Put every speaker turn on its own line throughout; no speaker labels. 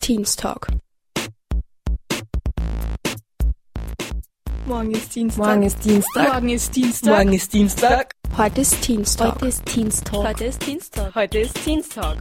Teens Talk.
Morgen ist Dienstag.
Morgen ist Dienstag.
Morgen ist Dienstag.
Morgen ist Dienstag.
Heute ist Teens Talk.
Heute ist Teens Talk.
Heute ist Dienstag.
Heute ist Teens Talk.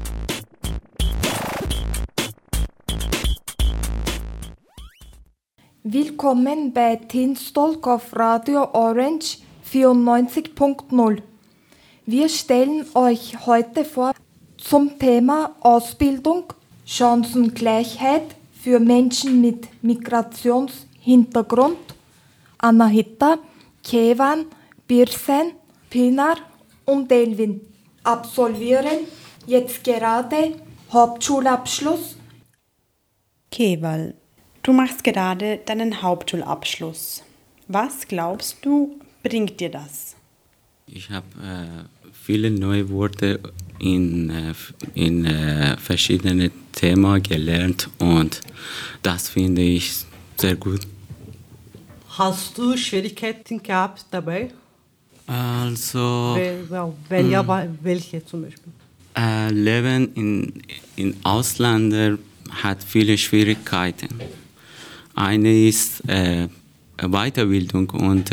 Willkommen bei Teens Talk auf Radio Orange 94.0. Wir stellen euch heute vor zum Thema Ausbildung, Chancengleichheit für Menschen mit Migrationshintergrund. Anahita, Kevan, Birsen, Pinar und Elvin absolvieren jetzt gerade Hauptschulabschluss.
Keval, du machst gerade deinen Hauptschulabschluss. Was glaubst du, bringt dir das?
Ich habe viele neue Worte in verschiedene Themen gelernt und das finde ich sehr gut.
Hast du Schwierigkeiten gehabt dabei?
Also
Wenn ja, welche zum Beispiel?
Leben in Ausländern hat viele Schwierigkeiten. Eine ist Weiterbildung und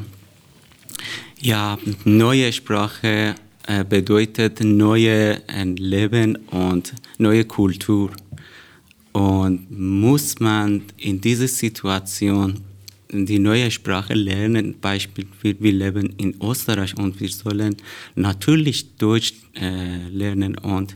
neue Sprache bedeutet neue Leben und neue Kultur. Und muss man in dieser Situation die neue Sprache lernen, Beispiel, wir leben in Österreich und wir sollen natürlich Deutsch lernen und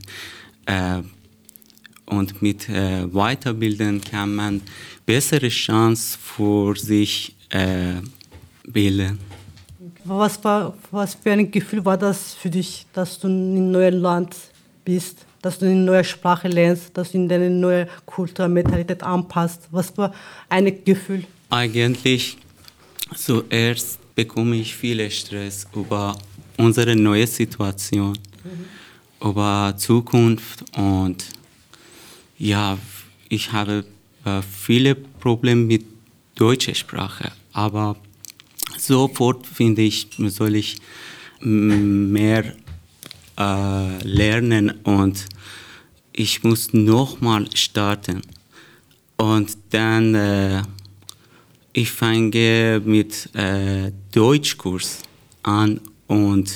mit Weiterbilden kann man bessere Chance für sich wählen.
Was für ein Gefühl war das für dich, dass du in einem neuen Land bist, dass du eine neue Sprache lernst, dass du in deine neue Kultur, Mentalität anpasst? Was war ein Gefühl?
Eigentlich zuerst bekomme ich viel Stress über unsere neue Situation, über Zukunft und ja, ich habe viele Probleme mit deutscher Sprache, aber sofort finde ich, soll ich mehr lernen und ich muss nochmal starten und dann ich fange mit Deutschkurs an und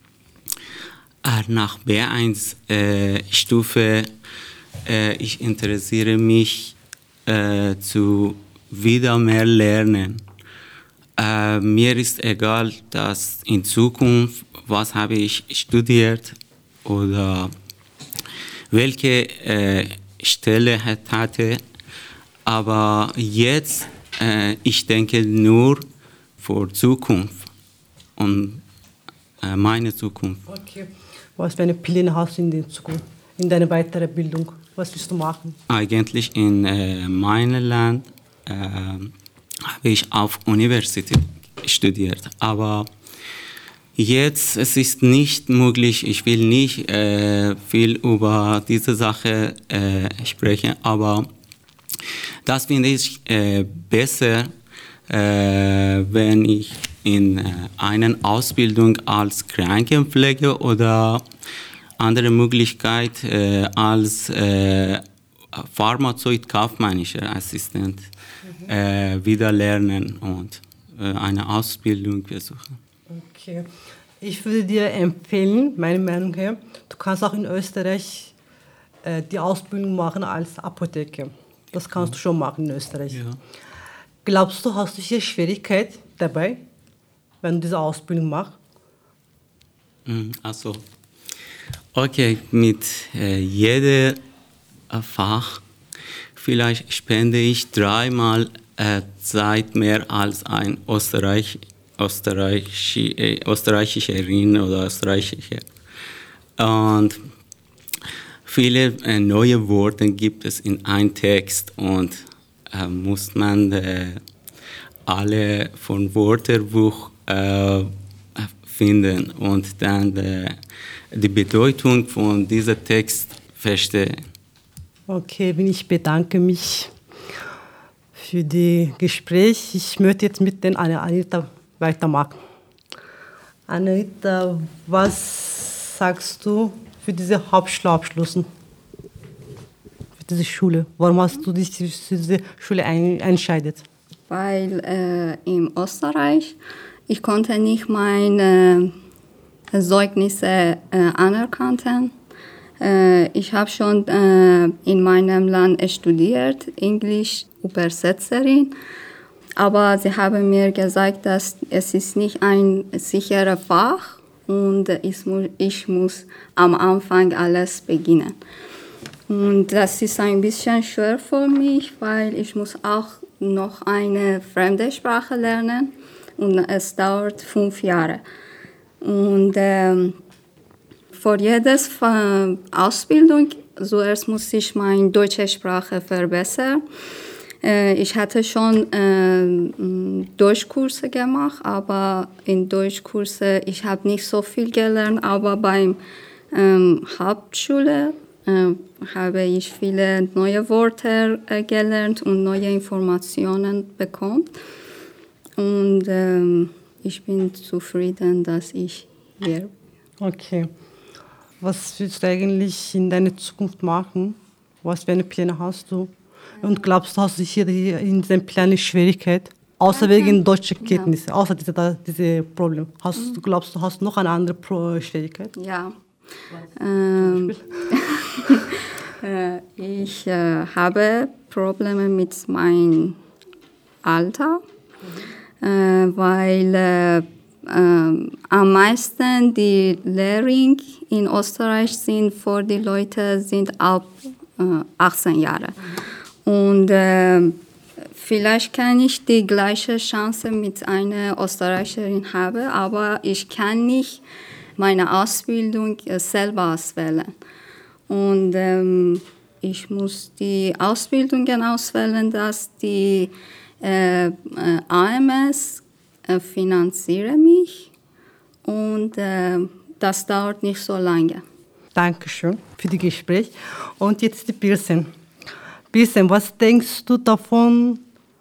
nach B1 Stufe ich interessiere mich zu wieder mehr lernen. Mir ist egal, dass in Zukunft, was habe ich studiert oder welche Stelle hatte, aber jetzt ich denke nur für Zukunft und meine Zukunft.
Okay. Was für eine Pläne hast du in der Zukunft, in deiner weiteren Bildung? Was willst du machen?
Eigentlich in meinem Land habe ich auf Universität studiert, aber jetzt es ist nicht möglich. Ich will nicht viel über diese Sache sprechen, aber das finde ich besser, wenn ich in einer Ausbildung als Krankenpfleger oder andere Möglichkeit als Pharmazeut-kaufmännischer Assistent wieder lernen und eine Ausbildung besuchen.
Okay. Ich würde dir empfehlen, meiner Meinung her, du kannst auch in Österreich die Ausbildung machen als Apotheker. Das kannst du schon machen in Österreich. Ja. Glaubst du, hast du hier Schwierigkeit dabei, wenn du diese Ausbildung machst?
Also, okay, mit jedem Fach vielleicht spende ich 3-mal Zeit mehr als ein Österreicherin oder Österreicher. Und viele neue Worte gibt es in einem Text und muss man alle von Wörterbuch finden und dann die Bedeutung von diesem Text verstehen.
Okay, ich bedanke mich für das Gespräch. Ich möchte jetzt mit den Anahita weitermachen. Anahita, was sagst du für diese Hauptschulabschluss? Für diese Schule? Warum hast du dich für diese Schule entscheidet?
Weil in Österreich ich konnte nicht meine Zeugnisse anerkennen. Ich habe schon in meinem Land studiert, Englisch Übersetzerin, aber sie haben mir gesagt, dass es ist nicht ein sicheres Fach und ich muss am Anfang alles beginnen. Und das ist ein bisschen schwer für mich, weil ich muss auch noch eine fremde Sprache lernen und es dauert 5 Jahre. Und für jede Ausbildung zuerst muss ich meine deutsche Sprache verbessern. Ich hatte schon Deutschkurse gemacht, aber in Deutschkurse ich habe nicht so viel gelernt, aber beim Hauptschule habe ich viele neue Wörter gelernt und neue Informationen bekommen. Und ich bin zufrieden, dass ich hier bin.
Okay. Was willst du eigentlich in deiner Zukunft machen? Was für eine Pläne hast du? Und glaubst du, hast du hier in diesem Plan eine Schwierigkeit? Außer wegen deutscher Kenntnisse, außer diese Problem. Glaubst du, hast noch eine andere Schwierigkeit?
Ja. Ich habe Probleme mit meinem Alter, weil am meisten die Lehrlinge in Österreich sind für die Leute sind ab 18 Jahre. Und vielleicht kann ich die gleiche Chance mit einer Österreicherin haben, aber ich kann nicht meine Ausbildung selber auswählen. Und ich muss die Ausbildungen auswählen, dass die AMS finanziere mich und das dauert nicht so lange.
Dankeschön für das Gespräch. Und jetzt die Birsen. Birsen, was denkst du davon,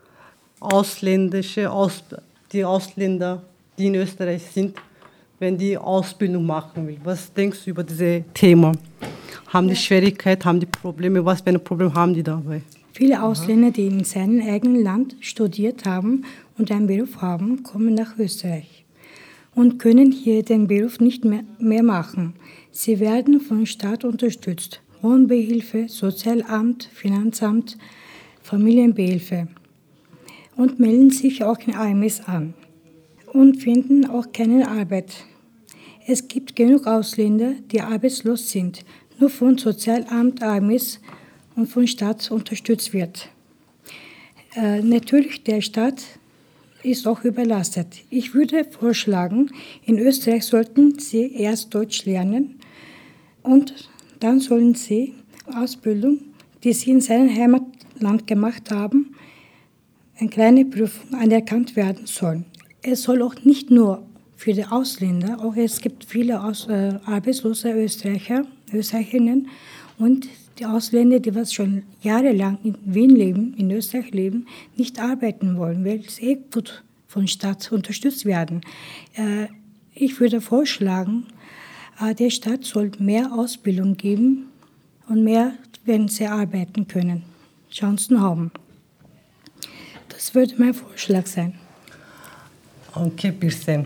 die Ausländer, die in Österreich sind, wenn die Ausbildung machen will? Was denkst du über dieses Thema? Haben die Schwierigkeiten, haben die Probleme? Was für ein Problem haben die dabei?
Viele Ausländer, die in seinem eigenen Land studiert haben und einen Beruf haben, kommen nach Österreich und können hier den Beruf nicht mehr machen. Sie werden vom Staat unterstützt. Wohnbehilfe, Sozialamt, Finanzamt, Familienbehilfe. Und melden sich auch in AMS an und finden auch keine Arbeit. Es gibt genug Ausländer, die arbeitslos sind, nur von Sozialamt, AMS und vom Staat unterstützt wird. Natürlich, der Staat ist auch überlastet. Ich würde vorschlagen, in Österreich sollten Sie erst Deutsch lernen und dann sollen Sie Ausbildung, die Sie in seinem Heimatland gemacht haben, eine kleine Prüfung anerkannt werden sollen. Es soll auch nicht nur für die Ausländer, auch es gibt viele arbeitslose Österreicher, Österreicherinnen und die Ausländer, die was schon jahrelang in Wien leben, in Österreich leben, nicht arbeiten wollen, weil sie gut vom Staat unterstützt werden. Ich würde vorschlagen, der Staat soll mehr Ausbildung geben und mehr, wenn sie arbeiten können, Chancen haben. Das würde mein Vorschlag sein.
Okay, Birsen.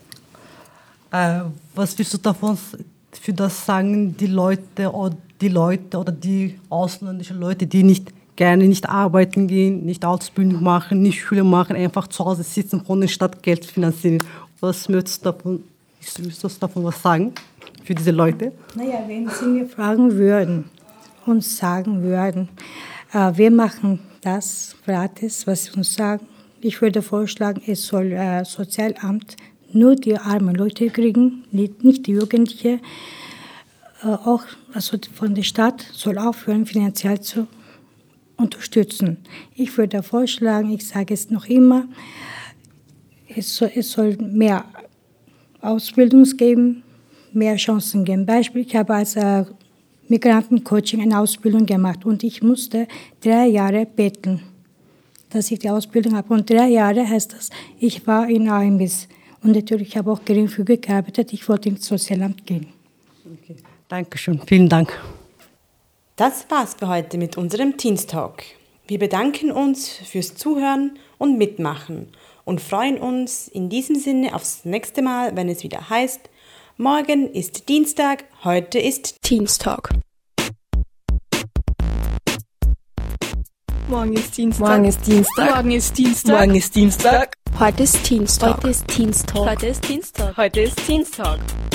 Was willst du davon für das sagen, die Leute oder die ausländischen Leute, die nicht gerne nicht arbeiten gehen, nicht Ausbildung machen, nicht Schule machen, einfach zu Hause sitzen, von der Stadt Geld finanzieren? Was möchtest du davon was sagen für diese Leute?
Naja, wenn Sie mir fragen würden und sagen würden, wir machen das gratis, was Sie uns sagen, ich würde vorschlagen, es soll Sozialamt nur die armen Leute kriegen, nicht die Jugendlichen. Auch also von der Stadt soll aufhören, finanziell zu unterstützen. Ich würde vorschlagen, ich sage es noch immer, es soll mehr Ausbildung geben, mehr Chancen geben. Beispiel, ich habe als Migrantencoaching eine Ausbildung gemacht und ich musste 3 Jahre betteln, dass ich die Ausbildung habe. Und 3 Jahre heißt das, ich war in AMS. Und natürlich habe ich auch geringfügig gearbeitet, ich wollte ins Sozialamt gehen.
Okay. Dankeschön, vielen Dank.
Das war's für heute mit unserem Teens Talk. Wir bedanken uns fürs Zuhören und Mitmachen und freuen uns in diesem Sinne aufs nächste Mal, wenn es wieder heißt, morgen ist Dienstag, heute ist
Teens Talk. Morgen ist Dienstag.
Morgen ist Dienstag.
Morgen ist Dienstag.
Morgen ist Dienstag.
Heute ist Teens Talk.
Heute ist Teens Talk.
Heute ist Teens Talk.
Heute ist Teens Talk.